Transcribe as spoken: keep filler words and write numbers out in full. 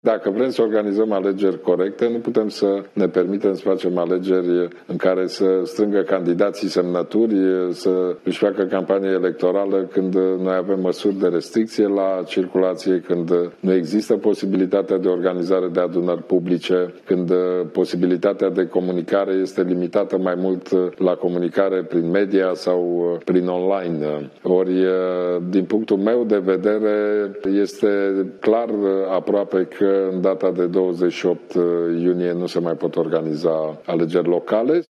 Dacă vrem să organizăm alegeri corecte, nu putem să ne permitem să facem alegeri în care să strângă candidații semnături, să își facă campanie electorală când noi avem măsuri de restricție la circulație, când nu există posibilitatea de organizare de adunări publice, când posibilitatea de comunicare este limitată mai mult la comunicare prin media sau prin online. Ori, din punctul meu de vedere, este clar aproape că în data de douăzeci și opt iunie nu se mai pot organiza alegeri locale.